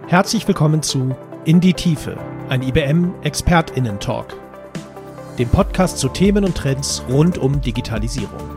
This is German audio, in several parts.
Herzlich willkommen zu In die Tiefe, ein IBM-ExpertInnen-Talk, dem Podcast zu Themen und Trends rund um Digitalisierung.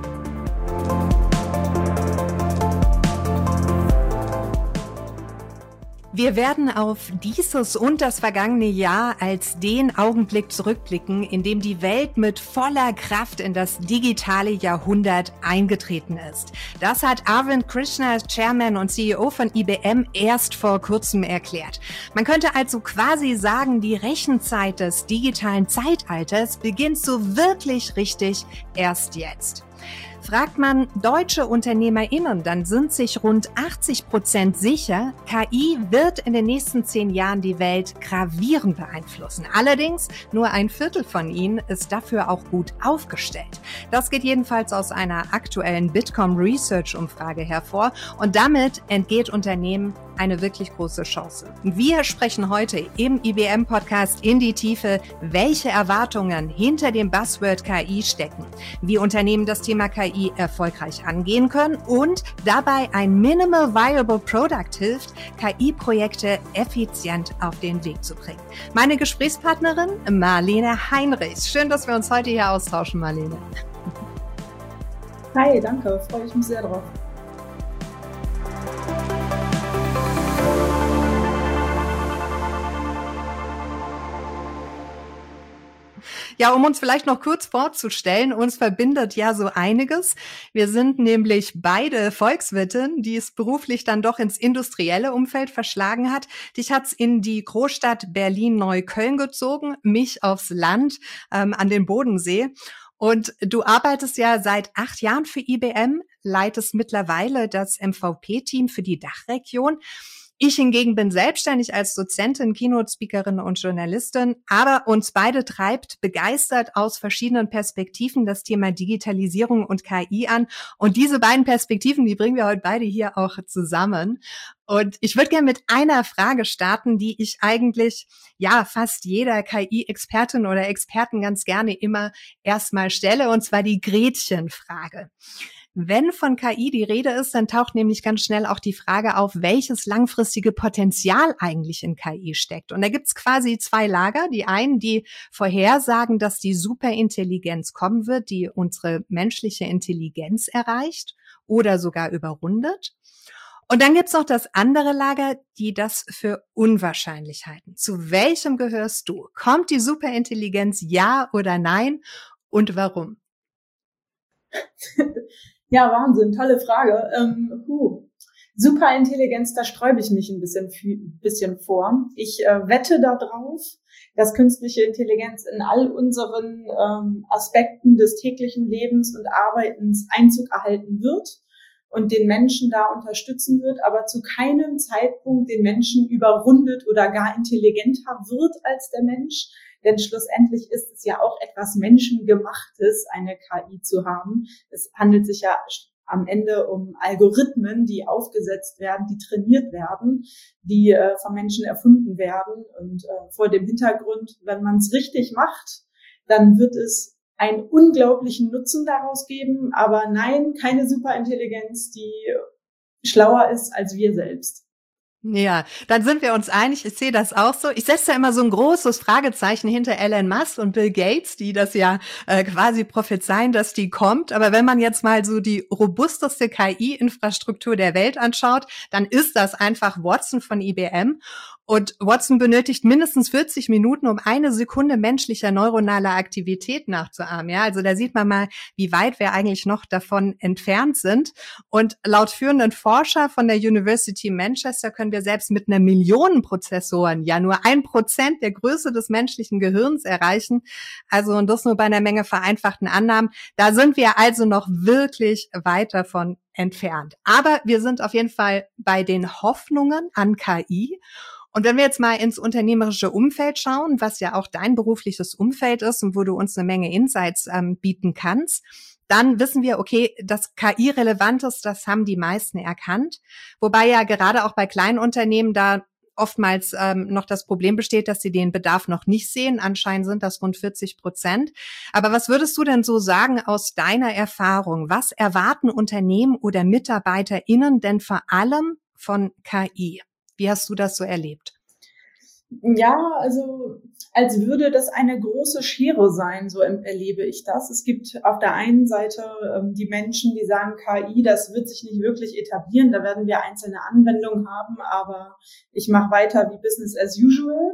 Wir werden auf dieses und das vergangene Jahr als den Augenblick zurückblicken, in dem die Welt mit voller Kraft in das digitale Jahrhundert eingetreten ist. Das hat Arvind Krishna, Chairman und CEO von IBM, erst vor kurzem erklärt. Man könnte also quasi sagen, die Rechenzeit des digitalen Zeitalters beginnt so wirklich richtig erst jetzt. Fragt man deutsche UnternehmerInnen, dann sind sich rund 80% sicher, KI wird in den nächsten 10 Jahren die Welt gravierend beeinflussen. Allerdings nur ein Viertel von ihnen ist dafür auch gut aufgestellt. Das geht jedenfalls aus einer aktuellen Bitkom Research Umfrage hervor und damit entgeht Unternehmen eine wirklich große Chance. Wir sprechen heute im IBM-Podcast In die Tiefe, welche Erwartungen hinter dem Buzzword KI stecken, wie Unternehmen das Thema KI erfolgreich angehen können und dabei ein Minimal Viable Product hilft, KI-Projekte effizient auf den Weg zu bringen. Meine Gesprächspartnerin Marlene Heinrichs. Schön, dass wir uns heute hier austauschen, Marlene. Hi, danke. Freue ich mich sehr drauf. Ja, um uns vielleicht noch kurz vorzustellen, uns verbindet ja so einiges. Wir sind nämlich beide Volkswirtin, die es beruflich dann doch ins industrielle Umfeld verschlagen hat. Dich hat's in die Großstadt Berlin-Neukölln gezogen, mich aufs Land an den Bodensee. Und du arbeitest ja seit 8 Jahren für IBM, leitest mittlerweile das MVP-Team für die Dachregion. Ich hingegen bin selbstständig als Dozentin, Keynote-Speakerin und Journalistin, aber uns beide treibt begeistert aus verschiedenen Perspektiven das Thema Digitalisierung und KI an. Und diese beiden Perspektiven, die bringen wir heute beide hier auch zusammen. Und ich würde gerne mit einer Frage starten, die ich eigentlich fast jeder KI-Expertin oder Experten ganz gerne immer erstmal stelle, und zwar die Gretchenfrage. Wenn von KI die Rede ist, dann taucht nämlich ganz schnell auch die Frage auf, welches langfristige Potenzial eigentlich in KI steckt. Und da gibt's quasi 2 Lager. Die einen, die vorhersagen, dass die Superintelligenz kommen wird, die unsere menschliche Intelligenz erreicht oder sogar überrundet. Und dann gibt's noch das andere Lager, die das für unwahrscheinlich halten. Zu welchem gehörst du? Kommt die Superintelligenz, ja oder nein? Und warum? Ja, Wahnsinn, tolle Frage. Superintelligenz, da sträube ich mich ein bisschen vor. Ich wette darauf, dass künstliche Intelligenz in all unseren Aspekten des täglichen Lebens und Arbeitens Einzug erhalten wird und den Menschen da unterstützen wird, aber zu keinem Zeitpunkt den Menschen überrundet oder gar intelligenter wird als der Mensch. Denn schlussendlich ist es ja auch etwas Menschengemachtes, eine KI zu haben. Es handelt sich ja am Ende um Algorithmen, die aufgesetzt werden, die trainiert werden, die von Menschen erfunden werden. Und vor dem Hintergrund, wenn man es richtig macht, dann wird es einen unglaublichen Nutzen daraus geben. Aber nein, keine Superintelligenz, die schlauer ist als wir selbst. Ja, dann sind wir uns einig. Ich sehe das auch so. Ich setze da immer so ein großes Fragezeichen hinter Elon Musk und Bill Gates, die das ja quasi prophezeien, dass die kommt. Aber wenn man jetzt mal so die robusteste KI-Infrastruktur der Welt anschaut, dann ist das einfach Watson von IBM. Und Watson benötigt mindestens 40 Minuten, um 1 Sekunde menschlicher neuronaler Aktivität nachzuahmen. Ja, also da sieht man mal, wie weit wir eigentlich noch davon entfernt sind. Und laut führenden Forscher von der University Manchester können wir selbst mit 1 Million Prozessoren ja nur 1% der Größe des menschlichen Gehirns erreichen. Also und das nur bei einer Menge vereinfachten Annahmen. Da sind wir also noch wirklich weit davon entfernt. Aber wir sind auf jeden Fall bei den Hoffnungen an KI. Und wenn wir jetzt mal ins unternehmerische Umfeld schauen, was ja auch dein berufliches Umfeld ist und wo du uns eine Menge Insights bieten kannst, dann wissen wir, okay, dass KI relevant ist, das haben die meisten erkannt. Wobei ja gerade auch bei kleinen Unternehmen da oftmals noch das Problem besteht, dass sie den Bedarf noch nicht sehen. Anscheinend sind das rund 40%. Aber was würdest du denn so sagen aus deiner Erfahrung? Was erwarten Unternehmen oder MitarbeiterInnen denn vor allem von KI? Wie hast du das so erlebt? Ja, also als würde das eine große Schere sein, so erlebe ich das. Es gibt auf der einen Seite die Menschen, die sagen, KI, das wird sich nicht wirklich etablieren, da werden wir einzelne Anwendungen haben, aber ich mache weiter wie Business as usual.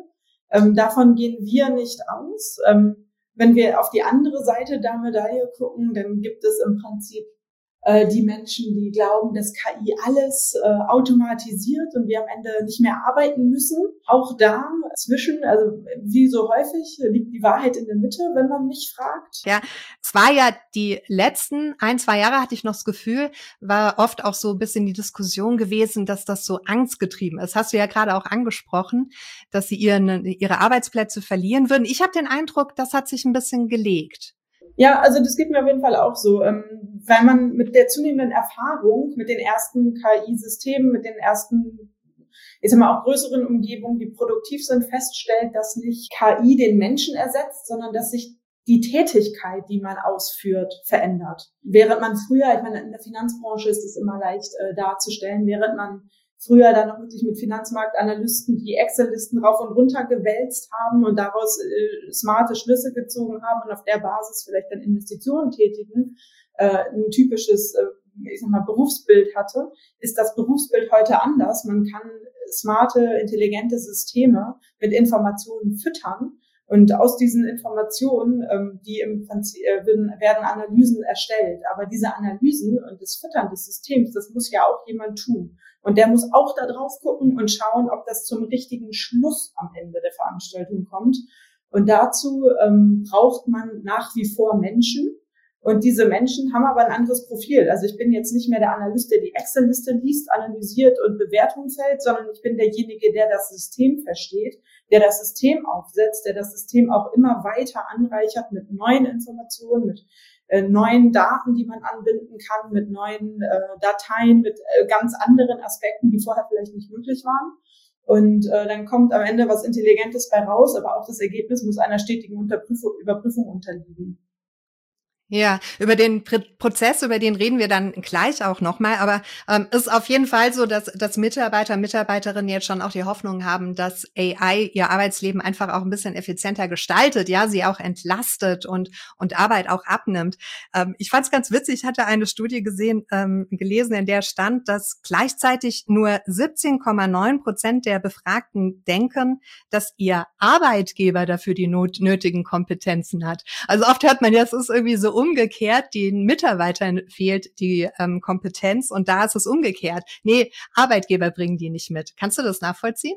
Davon gehen wir nicht aus. Wenn wir auf die andere Seite der Medaille gucken, dann gibt es im Prinzip die Menschen, die glauben, dass KI alles automatisiert und wir am Ende nicht mehr arbeiten müssen. Auch dazwischen, also wie so häufig, liegt die Wahrheit in der Mitte, wenn man mich fragt. Ja, es war ja die letzten 1-2 Jahre, hatte ich noch das Gefühl, war oft auch so ein bisschen die Diskussion gewesen, dass das so angstgetrieben ist. Hast du ja gerade auch angesprochen, dass sie ihre Arbeitsplätze verlieren würden. Ich habe den Eindruck, das hat sich ein bisschen gelegt. Ja, also das geht mir auf jeden Fall auch so, weil man mit der zunehmenden Erfahrung, mit den ersten KI-Systemen, mit den ersten, ich sag mal auch größeren Umgebungen, die produktiv sind, feststellt, dass nicht KI den Menschen ersetzt, sondern dass sich die Tätigkeit, die man ausführt, verändert. Während man früher, ich meine, in der Finanzbranche ist es immer leicht darzustellen, während man früher dann noch wirklich mit Finanzmarktanalysten die Excel-Listen rauf und runter gewälzt haben und daraus smarte Schlüsse gezogen haben und auf der Basis vielleicht dann Investitionen tätigen, ein typisches, ich sag mal, Berufsbild hatte, ist das Berufsbild heute anders. Man kann smarte, intelligente Systeme mit Informationen füttern und aus diesen Informationen, die im Prinzip werden Analysen erstellt. Aber diese Analysen und das Füttern des Systems, das muss ja auch jemand tun. Und der muss auch da drauf gucken und schauen, ob das zum richtigen Schluss am Ende der Veranstaltung kommt. Und dazu braucht man nach wie vor Menschen. Und diese Menschen haben aber ein anderes Profil. Also ich bin jetzt nicht mehr der Analyst, der die Excel-Liste liest, analysiert und Bewertung fällt, sondern ich bin derjenige, der das System versteht, der das System aufsetzt, der das System auch immer weiter anreichert mit neuen Informationen, mit neuen Daten, die man anbinden kann, mit neuen Dateien, mit ganz anderen Aspekten, die vorher vielleicht nicht möglich waren. Und dann kommt am Ende was Intelligentes bei raus, aber auch das Ergebnis muss einer stetigen Überprüfung unterliegen. Ja, über den Prozess, über den reden wir dann gleich auch nochmal, aber ist auf jeden Fall so, dass Mitarbeiter, Mitarbeiterinnen jetzt schon auch die Hoffnung haben, dass AI ihr Arbeitsleben einfach auch ein bisschen effizienter gestaltet, ja, sie auch entlastet und Arbeit auch abnimmt. Ich fand es ganz witzig, ich hatte eine Studie gelesen, in der stand, dass gleichzeitig nur 17,9% der Befragten denken, dass ihr Arbeitgeber dafür die nötigen Kompetenzen hat. Also oft hört man ja, es ist irgendwie so umgekehrt, den Mitarbeitern fehlt die Kompetenz und da ist es umgekehrt. Nee, Arbeitgeber bringen die nicht mit. Kannst du das nachvollziehen?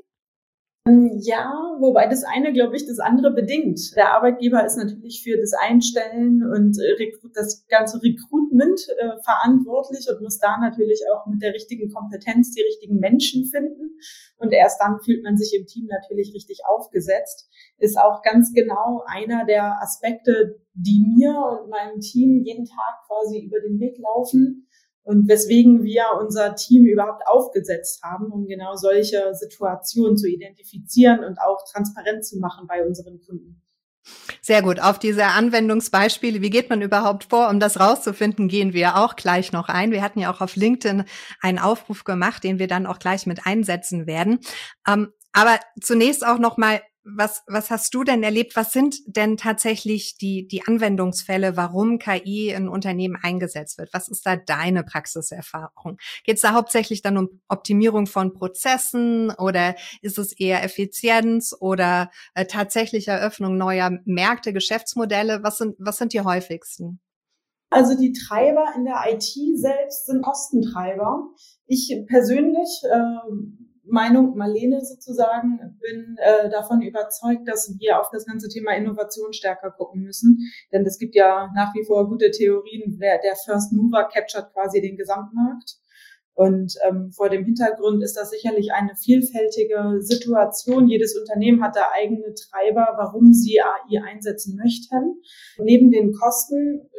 Ja, wobei das eine, glaube ich, das andere bedingt. Der Arbeitgeber ist natürlich für das Einstellen und das ganze Recruitment verantwortlich und muss da natürlich auch mit der richtigen Kompetenz die richtigen Menschen finden. Und erst dann fühlt man sich im Team natürlich richtig aufgesetzt. Ist auch ganz genau einer der Aspekte, die mir und meinem Team jeden Tag quasi über den Weg laufen. Und weswegen wir unser Team überhaupt aufgesetzt haben, um genau solche Situationen zu identifizieren und auch transparent zu machen bei unseren Kunden. Sehr gut. Auf diese Anwendungsbeispiele, wie geht man überhaupt vor, um das rauszufinden, gehen wir auch gleich noch ein. Wir hatten ja auch auf LinkedIn einen Aufruf gemacht, den wir dann auch gleich mit einsetzen werden. Aber zunächst auch noch mal, was hast du denn erlebt? Was sind denn tatsächlich die Anwendungsfälle, warum KI in Unternehmen eingesetzt wird? Was ist da deine Praxiserfahrung? Geht es da hauptsächlich dann um Optimierung von Prozessen oder ist es eher Effizienz oder tatsächlich Eröffnung neuer Märkte, Geschäftsmodelle? Was sind die häufigsten? Also die Treiber in der IT selbst sind Kostentreiber. Ich persönlich Meinung Marlene sozusagen, bin davon überzeugt, dass wir auf das ganze Thema Innovation stärker gucken müssen. Denn es gibt ja nach wie vor gute Theorien, der First Mover captured quasi den Gesamtmarkt. Und vor dem Hintergrund ist das sicherlich eine vielfältige Situation. Jedes Unternehmen hat da eigene Treiber, warum sie AI einsetzen möchten. Neben den Kosten,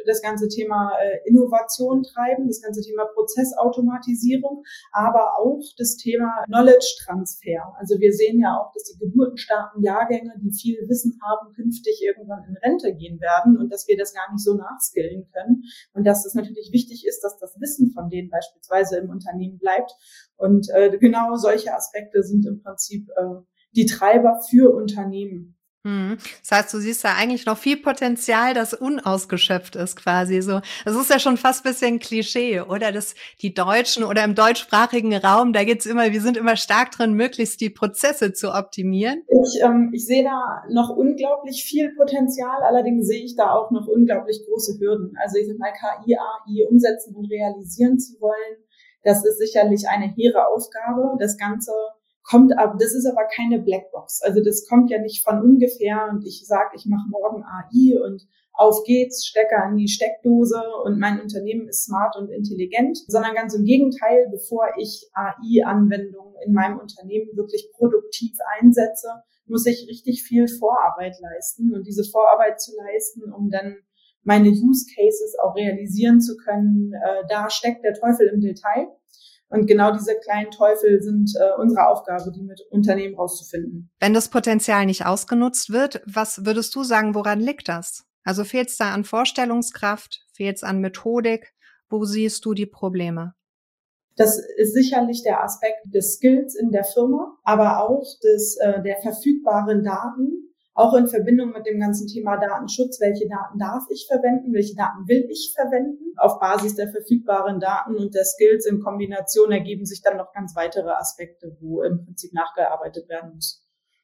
das ganze Thema Innovation treiben, das ganze Thema Prozessautomatisierung, aber auch das Thema Knowledge-Transfer. Also wir sehen ja auch, dass die geburtenstarken Jahrgänge, die viel Wissen haben, künftig irgendwann in Rente gehen werden und dass wir das gar nicht so nachskillen können und dass es natürlich wichtig ist, dass das Wissen von denen beispielsweise im Unternehmen bleibt. Und genau solche Aspekte sind im Prinzip die Treiber für Unternehmen. Das heißt, du siehst da eigentlich noch viel Potenzial, das unausgeschöpft ist quasi so. Das ist ja schon fast ein bisschen Klischee, oder? Dass die Deutschen oder im deutschsprachigen Raum, da geht's immer, wir sind immer stark drin, möglichst die Prozesse zu optimieren. Ich sehe da noch unglaublich viel Potenzial, allerdings sehe ich da auch noch unglaublich große Hürden. Also ich sag mal, KI, AI umsetzen und realisieren zu wollen, das ist sicherlich eine hehre Aufgabe. Das Ganze das ist aber keine Blackbox. Also das kommt ja nicht von ungefähr und ich sage, ich mache morgen AI und auf geht's, Stecker in die Steckdose und mein Unternehmen ist smart und intelligent, sondern ganz im Gegenteil, bevor ich AI-Anwendungen in meinem Unternehmen wirklich produktiv einsetze, muss ich richtig viel Vorarbeit leisten und diese Vorarbeit zu leisten, um dann meine Use Cases auch realisieren zu können, da steckt der Teufel im Detail. Und genau diese kleinen Teufel sind unsere Aufgabe, die mit Unternehmen rauszufinden. Wenn das Potenzial nicht ausgenutzt wird, was würdest du sagen, woran liegt das? Also fehlt es da an Vorstellungskraft, fehlt es an Methodik? Wo siehst du die Probleme? Das ist sicherlich der Aspekt des Skills in der Firma, aber auch der verfügbaren Daten, auch in Verbindung mit dem ganzen Thema Datenschutz. Welche Daten darf ich verwenden? Welche Daten will ich verwenden? Auf Basis der verfügbaren Daten und der Skills in Kombination ergeben sich dann noch ganz weitere Aspekte, wo im Prinzip nachgearbeitet werden muss.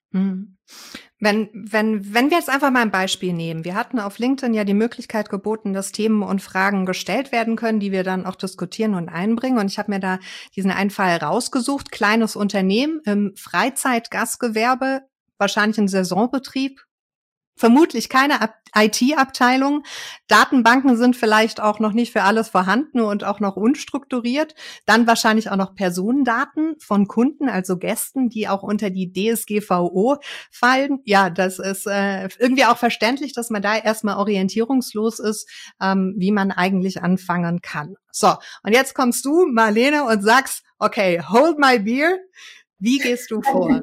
Wenn wir jetzt einfach mal ein Beispiel nehmen. Wir hatten auf LinkedIn ja die Möglichkeit geboten, dass Themen und Fragen gestellt werden können, die wir dann auch diskutieren und einbringen. Und ich habe mir da diesen einen Fall rausgesucht. Kleines Unternehmen im Freizeitgastgewerbe, wahrscheinlich ein Saisonbetrieb, vermutlich keine IT-Abteilung. Datenbanken sind vielleicht auch noch nicht für alles vorhanden und auch noch unstrukturiert. Dann wahrscheinlich auch noch Personendaten von Kunden, also Gästen, die auch unter die DSGVO fallen. Ja, das ist irgendwie auch verständlich, dass man da erstmal orientierungslos ist, wie man eigentlich anfangen kann. So, und jetzt kommst du, Marlene, und sagst, okay, hold my beer. Wie gehst du vor?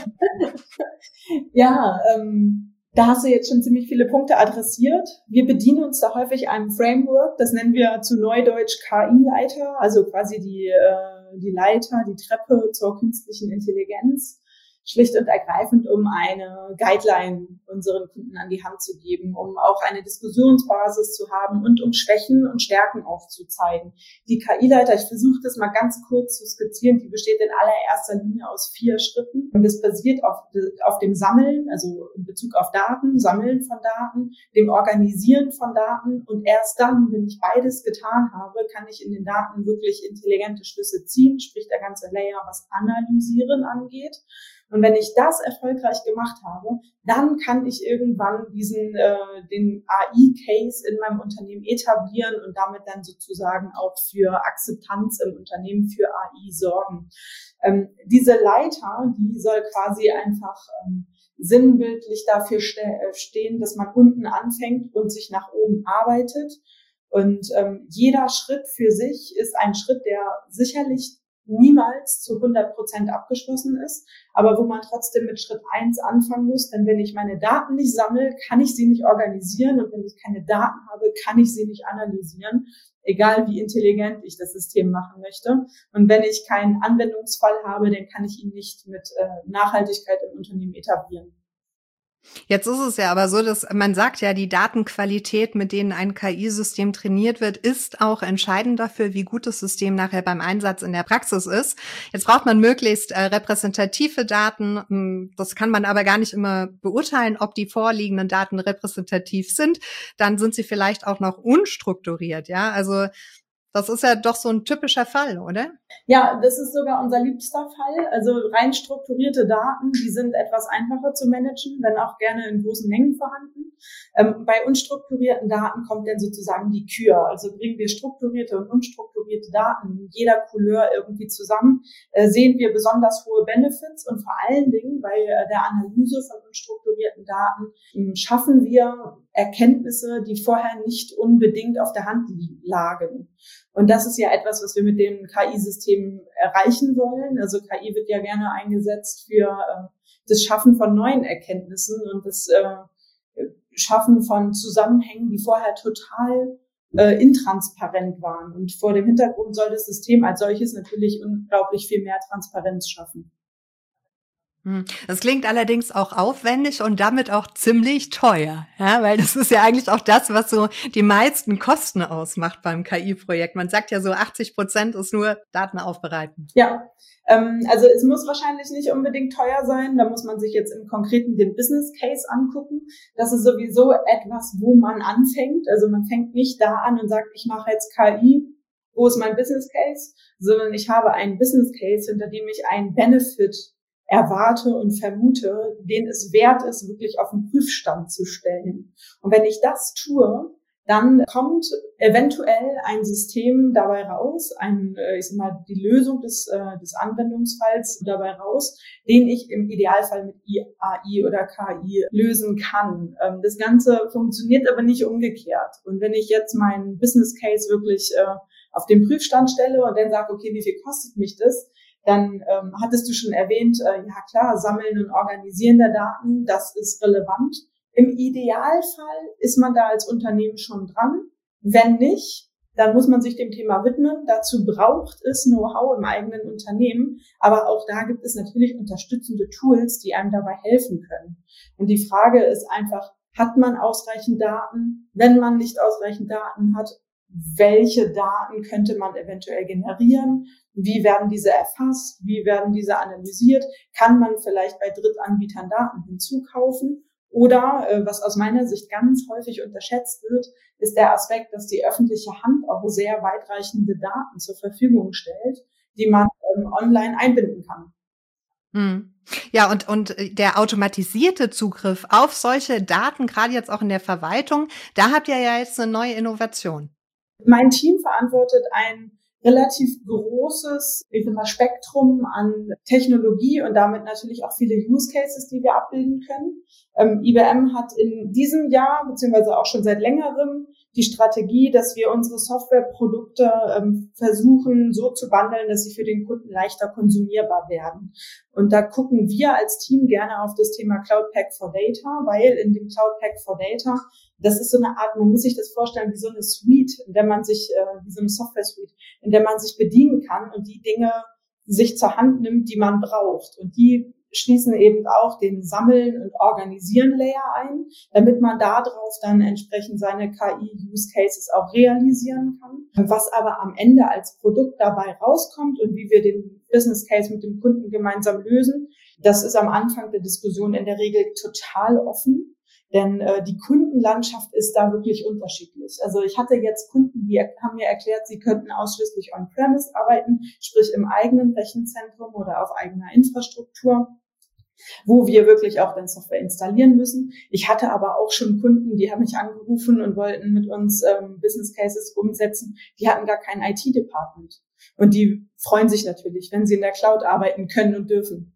Ja, da hast du jetzt schon ziemlich viele Punkte adressiert. Wir bedienen uns da häufig einem Framework, das nennen wir zu Neudeutsch KI-Leiter, also quasi die Leiter, die Treppe zur künstlichen Intelligenz, schlicht und ergreifend, um eine Guideline unseren Kunden an die Hand zu geben, um auch eine Diskussionsbasis zu haben und um Schwächen und Stärken aufzuzeigen. Die KI-Leiter, ich versuche das mal ganz kurz zu skizzieren, die besteht in allererster Linie aus 4 Schritten und das basiert auf dem Sammeln, also in Bezug auf Daten, Sammeln von Daten, dem Organisieren von Daten und erst dann, wenn ich beides getan habe, kann ich in den Daten wirklich intelligente Schlüsse ziehen, sprich der ganze Layer, was Analysieren angeht. Und wenn ich das erfolgreich gemacht habe, dann kann ich irgendwann den AI-Case in meinem Unternehmen etablieren und damit dann sozusagen auch für Akzeptanz im Unternehmen für AI sorgen. Diese Leiter, die soll quasi einfach sinnbildlich dafür stehen, dass man unten anfängt und sich nach oben arbeitet. Und jeder Schritt für sich ist ein Schritt, der sicherlich niemals zu 100% abgeschlossen ist, aber wo man trotzdem mit Schritt 1 anfangen muss, denn wenn ich meine Daten nicht sammle, kann ich sie nicht organisieren und wenn ich keine Daten habe, kann ich sie nicht analysieren, egal wie intelligent ich das System machen möchte. Und wenn ich keinen Anwendungsfall habe, dann kann ich ihn nicht mit Nachhaltigkeit im Unternehmen etablieren. Jetzt ist es ja aber so, dass man sagt ja, die Datenqualität, mit denen ein KI-System trainiert wird, ist auch entscheidend dafür, wie gut das System nachher beim Einsatz in der Praxis ist. Jetzt braucht man möglichst repräsentative Daten. Das kann man aber gar nicht immer beurteilen, ob die vorliegenden Daten repräsentativ sind. Dann sind sie vielleicht auch noch unstrukturiert, ja. Also das ist ja doch so ein typischer Fall, oder? Ja, das ist sogar unser liebster Fall. Also rein strukturierte Daten, die sind etwas einfacher zu managen, wenn auch gerne in großen Mengen vorhanden. Bei unstrukturierten Daten kommt dann sozusagen die Kür. Also bringen wir strukturierte und unstrukturierte Daten in jeder Couleur irgendwie zusammen, sehen wir besonders hohe Benefits und vor allen Dingen bei der Analyse von unstrukturierten Daten schaffen wir Erkenntnisse, die vorher nicht unbedingt auf der Hand lagen. Und das ist ja etwas, was wir mit den KI-Systemen erreichen wollen. Also KI wird ja gerne eingesetzt für das Schaffen von neuen Erkenntnissen und das Schaffen von Zusammenhängen, die vorher total intransparent waren. Und vor dem Hintergrund soll das System als solches natürlich unglaublich viel mehr Transparenz schaffen. Das klingt allerdings auch aufwendig und damit auch ziemlich teuer, ja, weil das ist ja eigentlich auch das, was so die meisten Kosten ausmacht beim KI-Projekt. Man sagt ja so 80% ist nur Daten aufbereiten. Ja, also es muss wahrscheinlich nicht unbedingt teuer sein. Da muss man sich jetzt im Konkreten den Business Case angucken. Das ist sowieso etwas, wo man anfängt. Also man fängt nicht da an und sagt, ich mache jetzt KI. Wo ist mein Business Case? Sondern ich habe einen Business Case, hinter dem ich einen Benefit erwarte und vermute, den es wert ist, wirklich auf den Prüfstand zu stellen. Und wenn ich das tue, dann kommt eventuell ein System dabei raus, die Lösung des Anwendungsfalls dabei raus, den ich im Idealfall mit AI oder KI lösen kann. Das Ganze funktioniert aber nicht umgekehrt. Und wenn ich jetzt meinen Business Case wirklich auf den Prüfstand stelle und dann sage, okay, wie viel kostet mich das? Dann hattest du schon erwähnt, ja klar, Sammeln und Organisieren der Daten, das ist relevant. Im Idealfall ist man da als Unternehmen schon dran. Wenn nicht, dann muss man sich dem Thema widmen. Dazu braucht es Know-how im eigenen Unternehmen. Aber auch da gibt es natürlich unterstützende Tools, die einem dabei helfen können. Und die Frage ist einfach, hat man ausreichend Daten? Wenn man nicht ausreichend Daten hat, welche Daten könnte man eventuell generieren? Wie werden diese erfasst? Wie werden diese analysiert? Kann man vielleicht bei Drittanbietern Daten hinzukaufen? Oder, was aus meiner Sicht ganz häufig unterschätzt wird, ist der Aspekt, dass die öffentliche Hand auch sehr weitreichende Daten zur Verfügung stellt, die man online einbinden kann. Ja, und der automatisierte Zugriff auf solche Daten, gerade jetzt auch in der Verwaltung, da habt ihr ja jetzt eine neue Innovation. Mein Team verantwortet ein relativ großes Spektrum an Technologie und damit natürlich auch viele Use Cases, die wir abbilden können. IBM hat in diesem Jahr, beziehungsweise auch schon seit längerem, die Strategie, dass wir unsere Softwareprodukte versuchen so zu bundeln, dass sie für den Kunden leichter konsumierbar werden. Und da gucken wir als Team gerne auf das Thema Cloud Pak for Data, weil in dem Cloud Pak for Data, das ist so eine Art, man muss sich das vorstellen wie so eine Suite, in der man sich, wie so eine Software-Suite, in der man sich bedienen kann und die Dinge sich zur Hand nimmt, die man braucht. Und die schließen eben auch den Sammeln- und Organisieren-Layer ein, damit man darauf dann entsprechend seine KI-Use-Cases auch realisieren kann. Was aber am Ende als Produkt dabei rauskommt und wie wir den Business-Case mit dem Kunden gemeinsam lösen, das ist am Anfang der Diskussion in der Regel total offen. Denn die Kundenlandschaft ist da wirklich unterschiedlich. Also ich hatte jetzt Kunden, die haben mir erklärt, sie könnten ausschließlich on-premise arbeiten, sprich im eigenen Rechenzentrum oder auf eigener Infrastruktur, wo wir wirklich auch dann Software installieren müssen. Ich hatte aber auch schon Kunden, die haben mich angerufen und wollten mit uns Business Cases umsetzen. Die hatten gar kein IT-Department. Und die freuen sich natürlich, wenn sie in der Cloud arbeiten können und dürfen.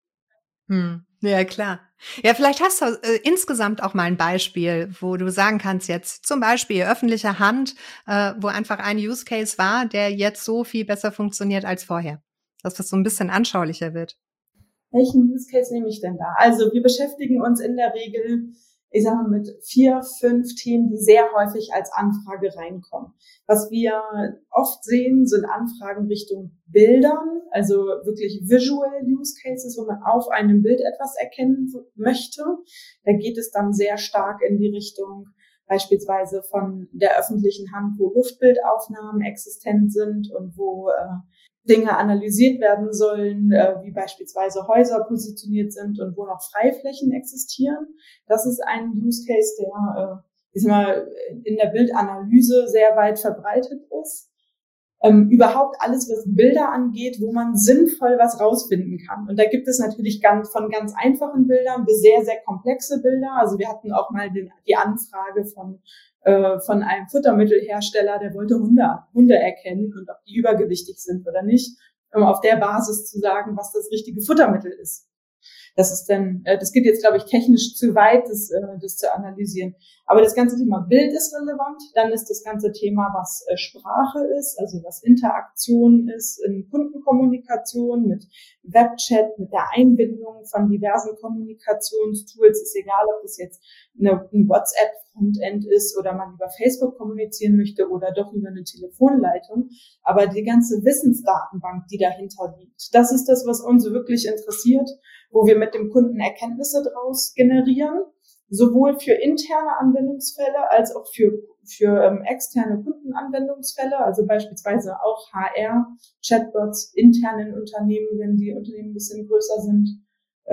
Ja, klar. Ja, vielleicht hast du insgesamt auch mal ein Beispiel, wo du sagen kannst, jetzt zum Beispiel öffentliche Hand, wo einfach ein Use Case war, der jetzt so viel besser funktioniert als vorher. Dass das so ein bisschen anschaulicher wird. Welchen Use Case nehme ich denn da? Also wir beschäftigen uns in der Regel, ich sage mal, mit 4, 5 Themen, die sehr häufig als Anfrage reinkommen. Was wir oft sehen, sind Anfragen Richtung Bildern, also wirklich Visual Use Cases, wo man auf einem Bild etwas erkennen möchte. Da geht es dann sehr stark in die Richtung beispielsweise von der öffentlichen Hand, wo Luftbildaufnahmen existent sind und wo Dinge analysiert werden sollen, wie beispielsweise Häuser positioniert sind und wo noch Freiflächen existieren. Das ist ein Use Case, der in der Bildanalyse sehr weit verbreitet ist. Überhaupt alles, was Bilder angeht, wo man sinnvoll was rausfinden kann. Und da gibt es natürlich von ganz einfachen Bildern bis sehr, sehr komplexe Bilder. Also wir hatten auch mal die Anfrage von einem Futtermittelhersteller, der wollte Hunde erkennen und ob die übergewichtig sind oder nicht, um auf der Basis zu sagen, was das richtige Futtermittel ist. Das geht jetzt, glaube ich, technisch zu weit, das zu analysieren. Aber das ganze Thema Bild ist relevant. Dann ist das ganze Thema, was Sprache ist, also was Interaktion ist in Kundenkommunikation, mit Webchat, mit der Einbindung von diversen Kommunikationstools. Ist egal, ob das jetzt ein WhatsApp-Frontend ist oder man über Facebook kommunizieren möchte oder doch über eine Telefonleitung. Aber die ganze Wissensdatenbank, die dahinter liegt, das ist das, was uns wirklich interessiert, wo wir mit dem Kunden Erkenntnisse draus generieren, sowohl für interne Anwendungsfälle als auch für externe Kundenanwendungsfälle, also beispielsweise auch HR, Chatbots intern in Unternehmen, wenn die Unternehmen ein bisschen größer sind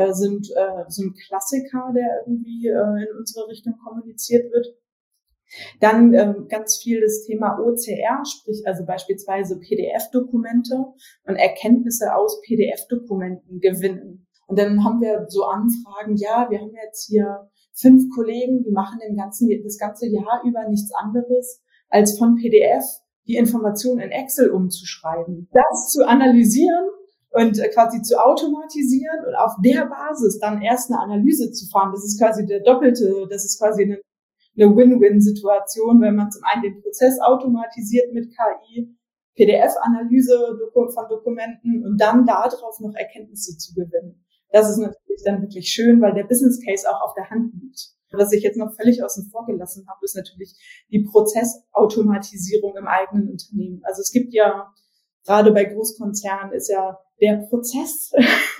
so ein Klassiker, der irgendwie in unsere Richtung kommuniziert wird. Dann ganz viel das Thema OCR, sprich also beispielsweise PDF-Dokumente und Erkenntnisse aus PDF-Dokumenten gewinnen. Und dann haben wir so Anfragen, ja, wir haben jetzt hier 5 Kollegen, die machen das ganze Jahr über nichts anderes, als von PDF die Informationen in Excel umzuschreiben. Das zu analysieren und quasi zu automatisieren und auf der Basis dann erst eine Analyse zu fahren, das ist quasi das ist quasi eine Win-Win-Situation, wenn man zum einen den Prozess automatisiert mit KI, PDF-Analyse von Dokumenten und dann darauf noch Erkenntnisse zu gewinnen. Das ist natürlich dann wirklich schön, weil der Business Case auch auf der Hand liegt. Was ich jetzt noch völlig außen vor gelassen habe, ist natürlich die Prozessautomatisierung im eigenen Unternehmen. Also es gibt ja, gerade bei Großkonzernen ist ja der Prozess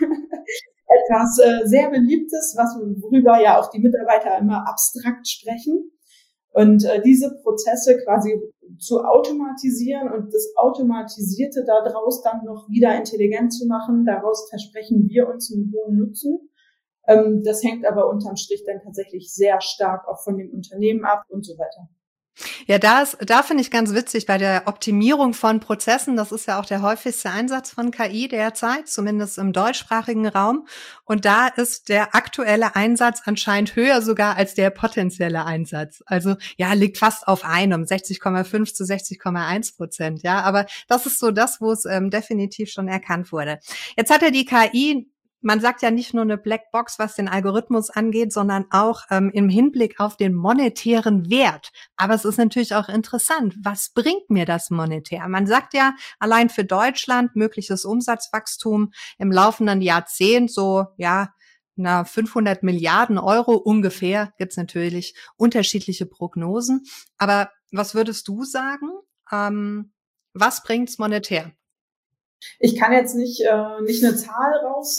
etwas sehr Beliebtes, worüber ja auch die Mitarbeiter immer abstrakt sprechen. Und diese Prozesse quasi zu automatisieren und das Automatisierte daraus dann noch wieder intelligent zu machen, daraus versprechen wir uns einen hohen Nutzen. Das hängt aber unterm Strich dann tatsächlich sehr stark auch von dem Unternehmen ab und so weiter. Ja, da finde ich ganz witzig bei der Optimierung von Prozessen. Das ist ja auch der häufigste Einsatz von KI derzeit, zumindest im deutschsprachigen Raum. Und da ist der aktuelle Einsatz anscheinend höher sogar als der potenzielle Einsatz. Also ja, liegt fast auf einem, 60,5 zu 60,1%. Ja, aber das ist so das, wo es definitiv schon erkannt wurde. Jetzt hat ja die KI, man sagt ja nicht nur eine Blackbox, was den Algorithmus angeht, sondern auch im Hinblick auf den monetären Wert. Aber es ist natürlich auch interessant, was bringt mir das monetär? Man sagt ja, allein für Deutschland mögliches Umsatzwachstum im laufenden Jahrzehnt so, 500 Milliarden Euro ungefähr, gibt's natürlich unterschiedliche Prognosen. Aber was würdest du sagen? Was bringt's monetär? Ich kann jetzt nicht eine Zahl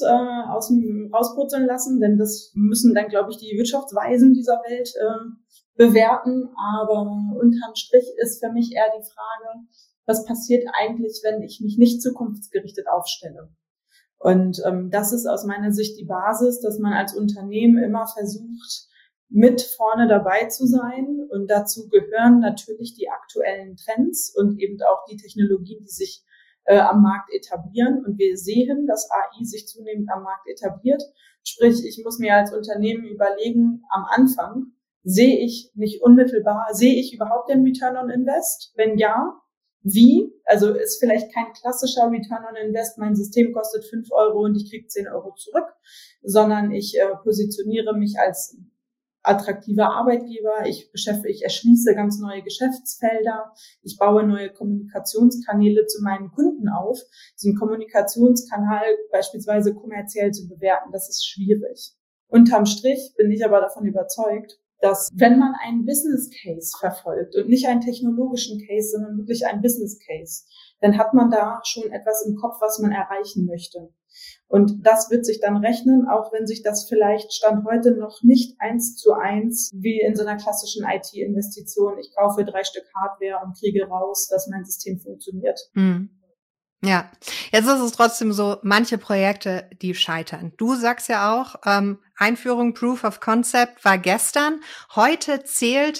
rausputzeln lassen, denn das müssen dann, glaube ich, die Wirtschaftsweisen dieser Welt bewerten. Aber unterm Strich ist für mich eher die Frage, was passiert eigentlich, wenn ich mich nicht zukunftsgerichtet aufstelle? Und das ist aus meiner Sicht die Basis, dass man als Unternehmen immer versucht, mit vorne dabei zu sein. Und dazu gehören natürlich die aktuellen Trends und eben auch die Technologien, die sich am Markt etablieren. Und wir sehen, dass AI sich zunehmend am Markt etabliert. Sprich, ich muss mir als Unternehmen überlegen, am Anfang, sehe ich überhaupt den Return on Invest? Wenn ja, wie? Also ist vielleicht kein klassischer Return on Invest, mein System kostet 5 Euro und ich kriege 10 Euro zurück, sondern ich positioniere mich als attraktiver Arbeitgeber, ich erschließe ganz neue Geschäftsfelder, ich baue neue Kommunikationskanäle zu meinen Kunden auf. So einen Kommunikationskanal beispielsweise kommerziell zu bewerten, das ist schwierig. Unterm Strich bin ich aber davon überzeugt, dass wenn man einen Business Case verfolgt und nicht einen technologischen Case, sondern wirklich einen Business Case, dann hat man da schon etwas im Kopf, was man erreichen möchte. Und das wird sich dann rechnen, auch wenn sich das vielleicht Stand heute noch nicht 1:1 wie in so einer klassischen IT-Investition, ich kaufe 3 Stück Hardware und kriege raus, dass mein System funktioniert. Ja, jetzt ist es trotzdem so, manche Projekte, die scheitern. Du sagst ja auch, Einführung Proof of Concept war gestern. Heute zählt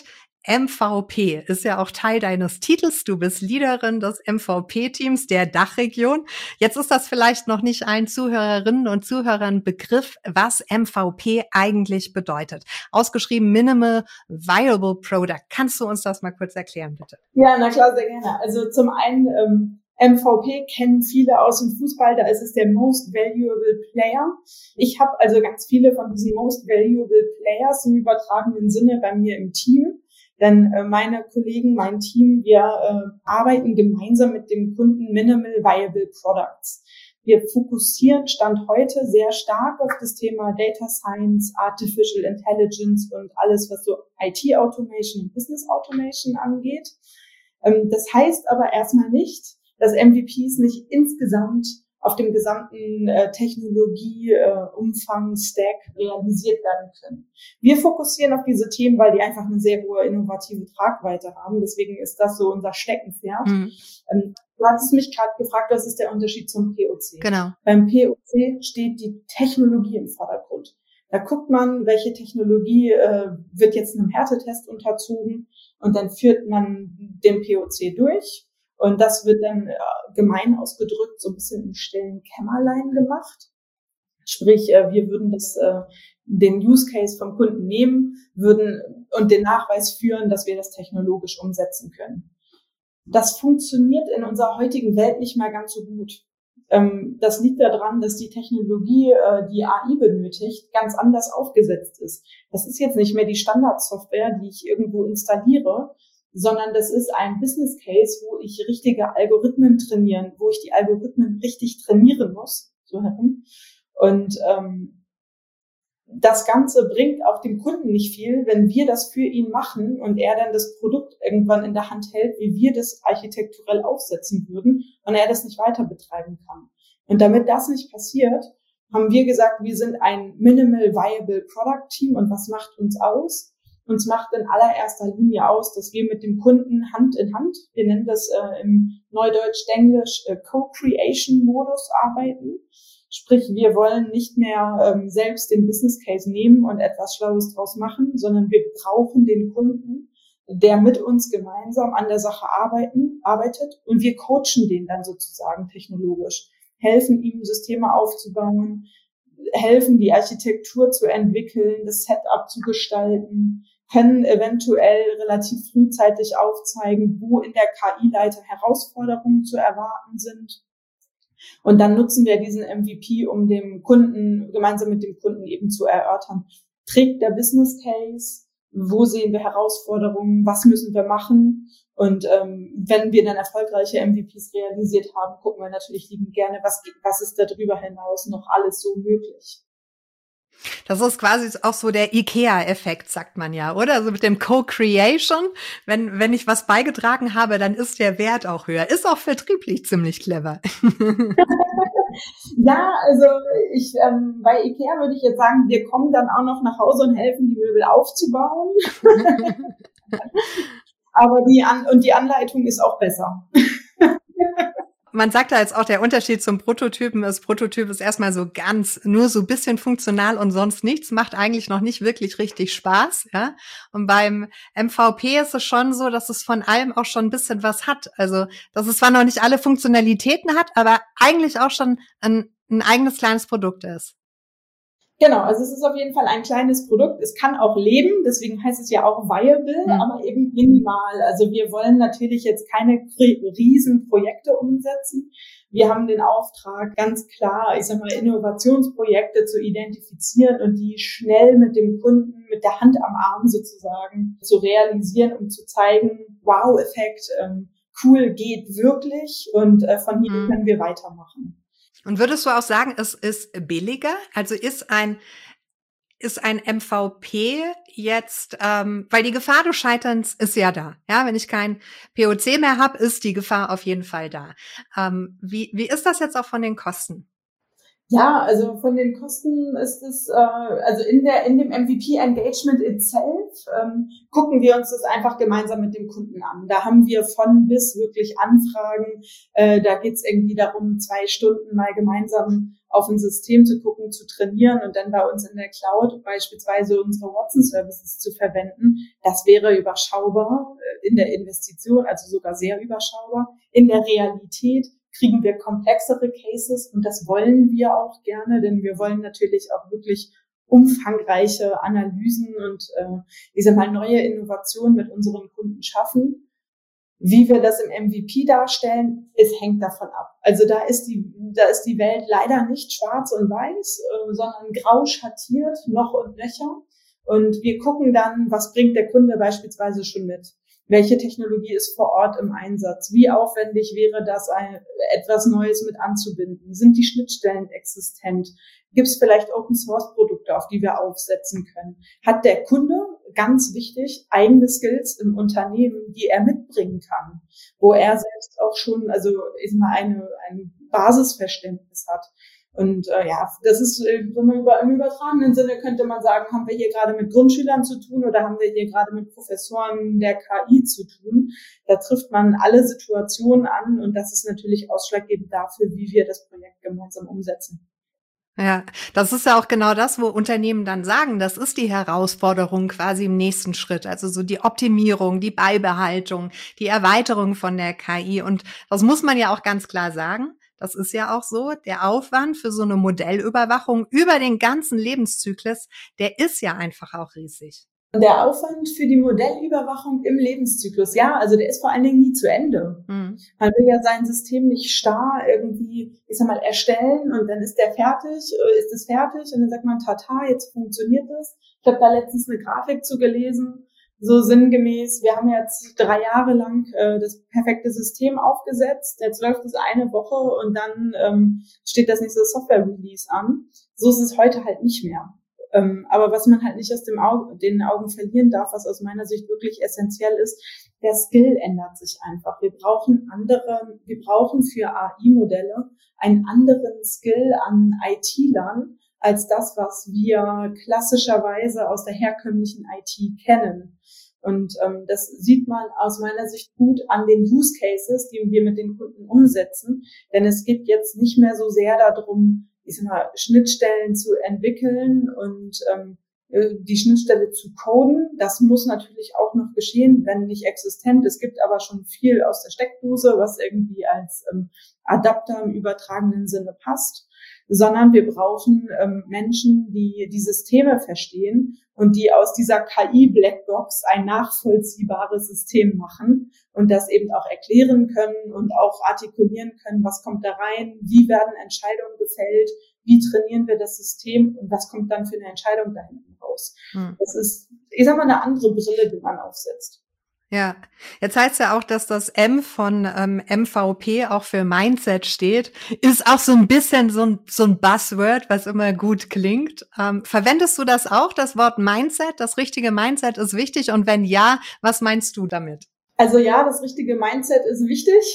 MVP ist ja auch Teil deines Titels. Du bist Leaderin des MVP-Teams der Dachregion. Jetzt ist das vielleicht noch nicht allen Zuhörerinnen und Zuhörern Begriff, was MVP eigentlich bedeutet. Ausgeschrieben Minimal Viable Product. Kannst du uns das mal kurz erklären, bitte? Ja, na klar, sehr gerne. Also zum einen MVP kennen viele aus dem Fußball, da ist es der Most Valuable Player. Ich habe also ganz viele von diesen Most Valuable Players im übertragenen Sinne bei mir im Team. Denn meine Kollegen, mein Team, wir arbeiten gemeinsam mit dem Kunden Minimal Viable Products. Wir fokussieren Stand heute sehr stark auf das Thema Data Science, Artificial Intelligence und alles, was so IT-Automation und Business Automation angeht. Das heißt aber erstmal nicht, dass MVPs nicht insgesamt auf dem gesamten Technologie-Umfang-Stack realisiert werden können. Wir fokussieren auf diese Themen, weil die einfach eine sehr hohe innovative Tragweite haben. Deswegen ist das so unser Steckenpferd. Du hattest mich gerade gefragt, was ist der Unterschied zum POC? Genau. Beim POC steht die Technologie im Vordergrund. Da guckt man, welche Technologie wird jetzt einem Härtetest unterzogen und dann führt man den POC durch. Und das wird dann gemein ausgedrückt so ein bisschen im stillen Kämmerlein gemacht. Sprich, wir würden den Use Case vom Kunden nehmen, würden und den Nachweis führen, dass wir das technologisch umsetzen können. Das funktioniert in unserer heutigen Welt nicht mehr ganz so gut. Das liegt daran, dass die Technologie, die AI benötigt, ganz anders aufgesetzt ist. Das ist jetzt nicht mehr die Standardsoftware, die ich irgendwo installiere, sondern das ist ein Business Case, wo ich richtige Algorithmen trainieren, wo ich die Algorithmen richtig trainieren muss. Und das Ganze bringt auch dem Kunden nicht viel, wenn wir das für ihn machen und er dann das Produkt irgendwann in der Hand hält, wie wir das architekturell aufsetzen würden und er das nicht weiter betreiben kann. Und damit das nicht passiert, haben wir gesagt, wir sind ein Minimal Viable Product Team. Und was macht uns aus? Uns macht in allererster Linie aus, dass wir mit dem Kunden Hand in Hand, wir nennen das im Neudeutsch-Englisch Co-Creation-Modus arbeiten. Sprich, wir wollen nicht mehr selbst den Business Case nehmen und etwas Schlaues draus machen, sondern wir brauchen den Kunden, der mit uns gemeinsam an der Sache arbeitet und wir coachen den dann sozusagen technologisch, helfen ihm Systeme aufzubauen, helfen die Architektur zu entwickeln, das Setup zu gestalten, können eventuell relativ frühzeitig aufzeigen, wo in der KI-Leiter Herausforderungen zu erwarten sind. Und dann nutzen wir diesen MVP, um dem Kunden, gemeinsam mit dem Kunden eben zu erörtern, trägt der Business Case, wo sehen wir Herausforderungen, was müssen wir machen? Und wenn wir dann erfolgreiche MVPs realisiert haben, gucken wir natürlich liebend gerne, was ist darüber hinaus noch alles so möglich. Das ist quasi auch so der IKEA-Effekt, sagt man ja, oder? Also mit dem Co-Creation, wenn ich was beigetragen habe, dann ist der Wert auch höher. Ist auch vertrieblich ziemlich clever. Ja, also bei IKEA würde ich jetzt sagen, wir kommen dann auch noch nach Hause und helfen, die Möbel aufzubauen. Aber die Anleitung ist auch besser. Man sagt da jetzt auch, der Unterschied zum Prototyp ist erstmal so nur so ein bisschen funktional und sonst nichts, macht eigentlich noch nicht wirklich richtig Spaß, ja. Und beim MVP ist es schon so, dass es von allem auch schon ein bisschen was hat. Also, dass es zwar noch nicht alle Funktionalitäten hat, aber eigentlich auch schon ein eigenes kleines Produkt ist. Genau, also es ist auf jeden Fall ein kleines Produkt. Es kann auch leben, deswegen heißt es ja auch viable, aber eben minimal. Also wir wollen natürlich jetzt keine riesen Projekte umsetzen. Wir haben den Auftrag, ganz klar, Innovationsprojekte zu identifizieren und die schnell mit dem Kunden, mit der Hand am Arm sozusagen zu realisieren, um zu zeigen, Wow-Effekt, cool, geht wirklich und von hier können wir weitermachen. Und würdest du auch sagen, es ist billiger? Also ist ein MVP jetzt, weil die Gefahr des Scheiterns ist ja da. Ja, wenn ich kein POC mehr habe, ist die Gefahr auf jeden Fall da. Wie ist das jetzt auch von den Kosten? Ja, also von den Kosten ist es, also in dem MVP Engagement itself, gucken wir uns das einfach gemeinsam mit dem Kunden an. Da haben wir von bis wirklich Anfragen. Da geht's irgendwie darum, 2 Stunden mal gemeinsam auf ein System zu gucken, zu trainieren und dann bei uns in der Cloud beispielsweise unsere Watson-Services zu verwenden. Das wäre überschaubar in der Investition, also sogar sehr überschaubar. In der Realität kriegen wir komplexere Cases und das wollen wir auch gerne, denn wir wollen natürlich auch wirklich umfangreiche Analysen und neue Innovationen mit unseren Kunden schaffen. Wie wir das im MVP darstellen, es hängt davon ab. Also da ist die Welt leider nicht schwarz und weiß, sondern grau schattiert, noch und nöcher. Und wir gucken dann, was bringt der Kunde beispielsweise schon mit? Welche Technologie ist vor Ort im Einsatz? Wie aufwendig wäre das, etwas Neues mit anzubinden? Sind die Schnittstellen existent? Gibt es vielleicht Open-Source-Produkte, auf die wir aufsetzen können? Hat der Kunde, ganz wichtig, eigene Skills im Unternehmen, die er mitbringen kann, wo er selbst auch schon, ein Basisverständnis hat? Und das ist im übertragenen Sinne könnte man sagen, haben wir hier gerade mit Grundschülern zu tun oder haben wir hier gerade mit Professoren der KI zu tun? Da trifft man alle Situationen an und das ist natürlich ausschlaggebend dafür, wie wir das Projekt gemeinsam umsetzen. Ja, das ist ja auch genau das, wo Unternehmen dann sagen, das ist die Herausforderung quasi im nächsten Schritt. Also so die Optimierung, die Beibehaltung, die Erweiterung von der KI. Und das muss man ja auch ganz klar sagen. Das ist ja auch so, der Aufwand für so eine Modellüberwachung über den ganzen Lebenszyklus, der ist ja einfach auch riesig. Der Aufwand für die Modellüberwachung im Lebenszyklus, ja, also der ist vor allen Dingen nie zu Ende. Man will ja sein System nicht starr irgendwie, erstellen und dann ist es fertig und dann sagt man, tata, jetzt funktioniert das. Ich habe da letztens eine Grafik zu gelesen, so sinngemäß, wir haben jetzt 3 Jahre lang das perfekte System aufgesetzt, jetzt läuft es eine Woche und dann steht das nächste Software-Release an. So ist es heute halt nicht mehr. Aber was man halt nicht aus den Augen verlieren darf, was aus meiner Sicht wirklich essentiell ist, der Skill ändert sich einfach. Wir brauchen für AI-Modelle einen anderen Skill an IT-Lern als das, was wir klassischerweise aus der herkömmlichen IT kennen. Und das sieht man aus meiner Sicht gut an den Use Cases, die wir mit den Kunden umsetzen. Denn es geht jetzt nicht mehr so sehr darum, Schnittstellen zu entwickeln und die Schnittstelle zu coden. Das muss natürlich auch noch geschehen, wenn nicht existent. Es gibt aber schon viel aus der Steckdose, was irgendwie als Adapter im übertragenen Sinne passt. Sondern wir brauchen Menschen, die die Systeme verstehen und die aus dieser KI-Blackbox ein nachvollziehbares System machen und das eben auch erklären können und auch artikulieren können, was kommt da rein, wie werden Entscheidungen gefällt, wie trainieren wir das System und was kommt dann für eine Entscheidung da hinten raus. Das ist, eine andere Brille, die man aufsetzt. Ja, jetzt heißt ja auch, dass das M von MVP auch für Mindset steht. Ist auch so ein bisschen so ein Buzzword, was immer gut klingt. Verwendest du das auch, das Wort Mindset? Das richtige Mindset ist wichtig und wenn ja, was meinst du damit? Also ja, das richtige Mindset ist wichtig.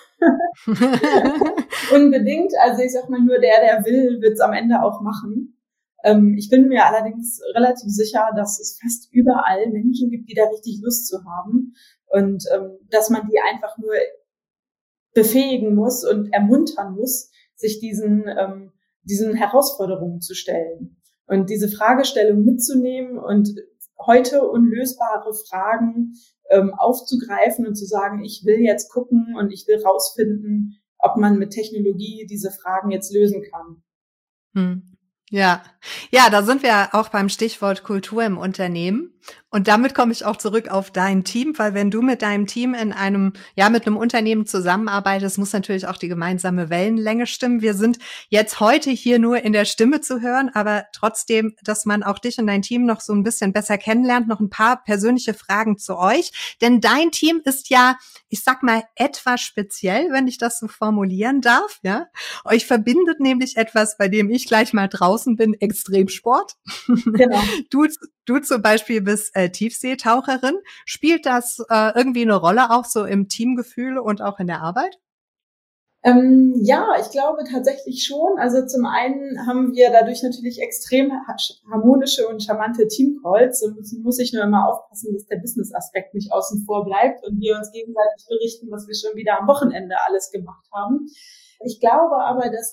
Unbedingt. Also ich sag mal, nur der will, wird's am Ende auch machen. Ich bin mir allerdings relativ sicher, dass es fast überall Menschen gibt, die da richtig Lust zu haben und dass man die einfach nur befähigen muss und ermuntern muss, sich diesen Herausforderungen zu stellen und diese Fragestellung mitzunehmen und heute unlösbare Fragen aufzugreifen und zu sagen, ich will jetzt gucken und ich will rausfinden, ob man mit Technologie diese Fragen jetzt lösen kann. Ja, da sind wir auch beim Stichwort Kultur im Unternehmen. Und damit komme ich auch zurück auf dein Team, weil wenn du mit deinem Team mit einem Unternehmen zusammenarbeitest, muss natürlich auch die gemeinsame Wellenlänge stimmen. Wir sind jetzt heute hier nur in der Stimme zu hören, aber trotzdem, dass man auch dich und dein Team noch so ein bisschen besser kennenlernt, noch ein paar persönliche Fragen zu euch. Denn dein Team ist ja, ich sag mal, etwas speziell, wenn ich das so formulieren darf, ja. Euch verbindet nämlich etwas, bei dem ich gleich mal draußen bin, Extremsport. Genau. Du zum Beispiel bist Tiefseetaucherin. Spielt das irgendwie eine Rolle auch so im Teamgefühl und auch in der Arbeit? Ja, ich glaube tatsächlich schon. Also zum einen haben wir dadurch natürlich extrem harmonische und charmante Teamcalls. Und muss ich nur immer aufpassen, dass der Business-Aspekt nicht außen vor bleibt und wir uns gegenseitig berichten, was wir schon wieder am Wochenende alles gemacht haben. Ich glaube aber, dass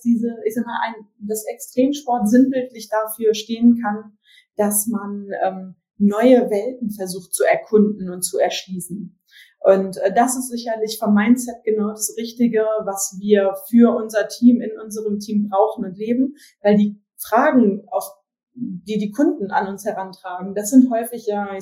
das Extremsport sinnbildlich dafür stehen kann, dass man neue Welten versucht zu erkunden und zu erschließen. Und das ist sicherlich vom Mindset genau das Richtige, was wir für unser Team, in unserem Team brauchen und leben, weil die Fragen, die die Kunden an uns herantragen, das sind häufig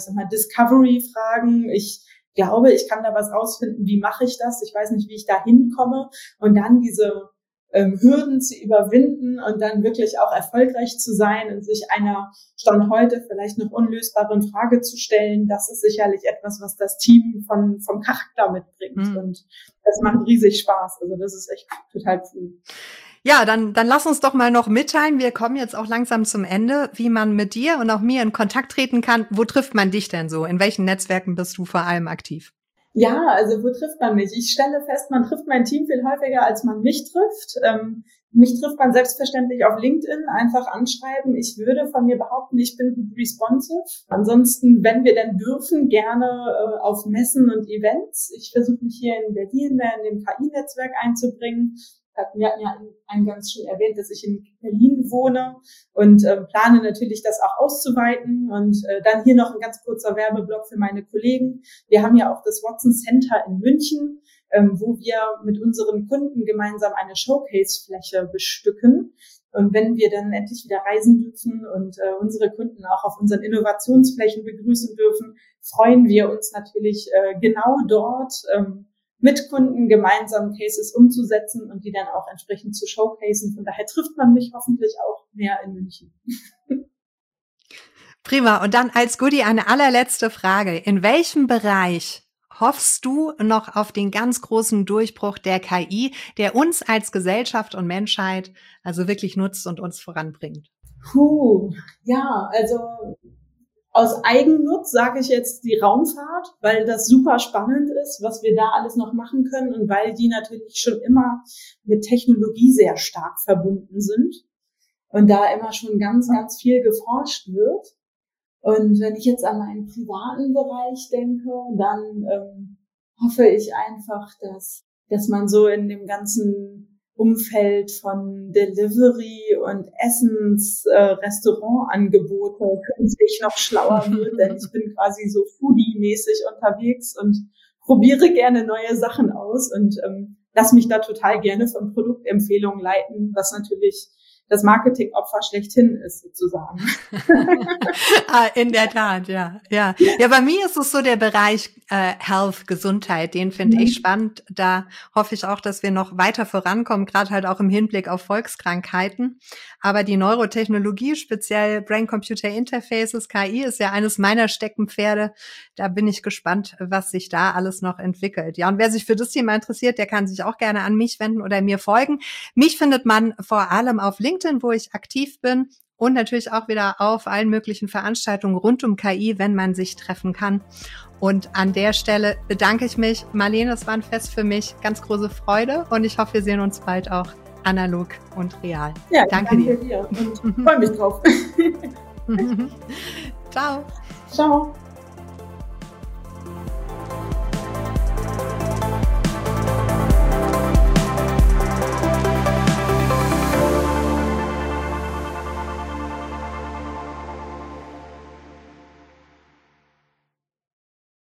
Discovery-Fragen. Ich glaube, ich kann da was rausfinden, wie mache ich das? Ich weiß nicht, wie ich da hinkomme. Und dann diese Hürden zu überwinden und dann wirklich auch erfolgreich zu sein und sich einer Stand heute vielleicht noch unlösbaren Frage zu stellen, das ist sicherlich etwas, was das Team vom Charakter mitbringt. Und das macht riesig Spaß. Also das ist echt total cool. Ja, dann lass uns doch mal noch mitteilen. Wir kommen jetzt auch langsam zum Ende, wie man mit dir und auch mir in Kontakt treten kann. Wo trifft man dich denn so? In welchen Netzwerken bist du vor allem aktiv? Ja, also wo trifft man mich? Ich stelle fest, man trifft mein Team viel häufiger, als man mich trifft. Mich trifft man selbstverständlich auf LinkedIn, einfach anschreiben. Ich würde von mir behaupten, ich bin gut responsive. Ansonsten, wenn wir denn dürfen, gerne auf Messen und Events. Ich versuche mich hier in Berlin mehr in dem KI-Netzwerk einzubringen. Wir hatten ja eingangs schon erwähnt, dass ich in Berlin wohne und plane natürlich, das auch auszuweiten. Und dann hier noch ein ganz kurzer Werbeblock für meine Kollegen. Wir haben ja auch das Watson Center in München, wo wir mit unseren Kunden gemeinsam eine Showcase-Fläche bestücken. Und wenn wir dann endlich wieder reisen dürfen und unsere Kunden auch auf unseren Innovationsflächen begrüßen dürfen, freuen wir uns natürlich genau dort, mit Kunden gemeinsam Cases umzusetzen und die dann auch entsprechend zu showcasen. Von daher trifft man mich hoffentlich auch mehr in München. Prima. Und dann als Goodie eine allerletzte Frage. In welchem Bereich hoffst du noch auf den ganz großen Durchbruch der KI, der uns als Gesellschaft und Menschheit also wirklich nutzt und uns voranbringt? Ja, also aus Eigennutz sage ich jetzt die Raumfahrt, weil das super spannend ist, was wir da alles noch machen können und weil die natürlich schon immer mit Technologie sehr stark verbunden sind und da immer schon ganz, ganz viel geforscht wird. Und wenn ich jetzt an meinen privaten Bereich denke, dann hoffe ich einfach, dass man so in dem ganzen Umfeld von Delivery und Restaurantangebote künftig noch schlauer wird, denn ich bin quasi so Foodie-mäßig unterwegs und probiere gerne neue Sachen aus und lass mich da total gerne von Produktempfehlungen leiten, was natürlich das Marketingopfer schlechthin ist, sozusagen. In der Tat, ja. Ja, bei mir ist es so der Bereich Health, Gesundheit, den finde ich spannend. Da hoffe ich auch, dass wir noch weiter vorankommen, gerade halt auch im Hinblick auf Volkskrankheiten. Aber die Neurotechnologie, speziell Brain-Computer-Interfaces, KI, ist ja eines meiner Steckenpferde. Da bin ich gespannt, was sich da alles noch entwickelt. Ja, und wer sich für das Thema interessiert, der kann sich auch gerne an mich wenden oder mir folgen. Mich findet man vor allem auf LinkedIn, wo ich aktiv bin und natürlich auch wieder auf allen möglichen Veranstaltungen rund um KI, wenn man sich treffen kann. Und an der Stelle bedanke ich mich. Marlene, es war ein Fest für mich, ganz große Freude und ich hoffe, wir sehen uns bald auch analog und real. Ja, danke dir und freue mich drauf. Ciao. Ciao.